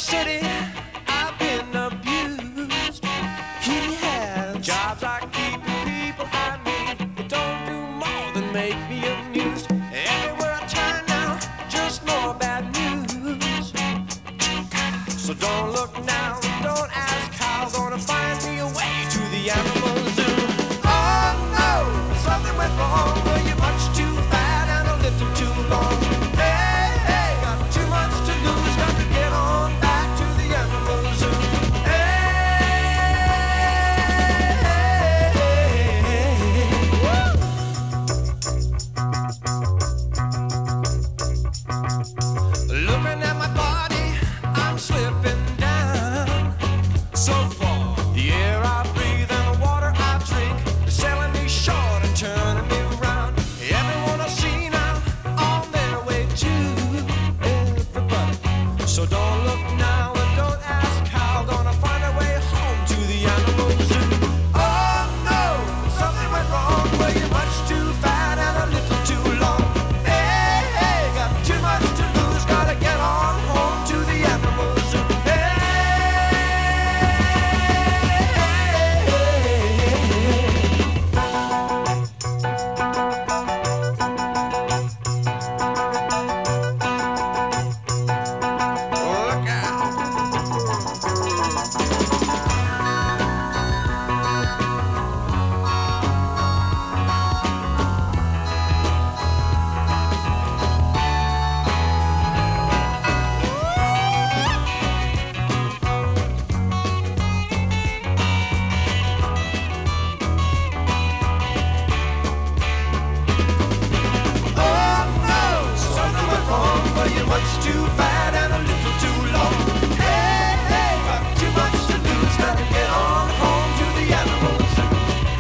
city, I've been abused. He has jobs like keeping people I meet. It don't do more than make me amused. Everywhere I turn now, just more bad news. So don't look now, don't ask how. Gonna find me a way to the animal zoo. Oh no, something went wrong. Well, you're much too fat and a little too long. Hey, hey, got too much to lose. Got to get on back to the animal zoo. Looking at my body, I'm slipping down so far. The air I breathe and the water I drink is selling me short and turning me around. Everyone I see now on their way to everybody. So don't look now and don't ask how. Gonna find a way home to the animal zoo. Oh no, something went wrong. Well, you're much too fat and a little too long. Hey, hey, got too much to lose. Gotta get on home to the animal zoo. Look out. Oh no, something went wrong. Well, you're much too fat and a little too long. Hey, hey, got too much to lose. Gotta get on home to the animal zoo.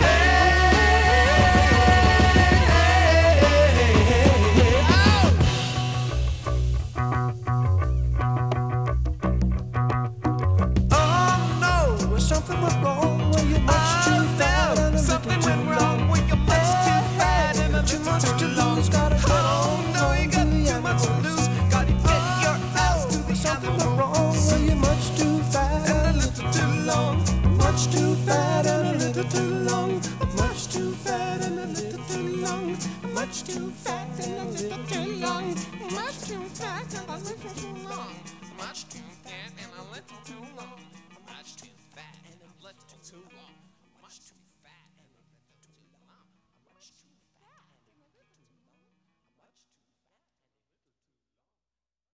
Oh no, something went wrong. Well, you're much too fat and a little too long. Well, you're much too fat and a little too long. Gotta get on No, you got too much to lose. Gotta get your ass to the something animal went wrong. Well, you're much too fat and a little too long. much too fat and a little too long. Much too fat and a little too long. Much too fat and a little too long. Much too fat and a little too long. Much too fat and a little too long. Much too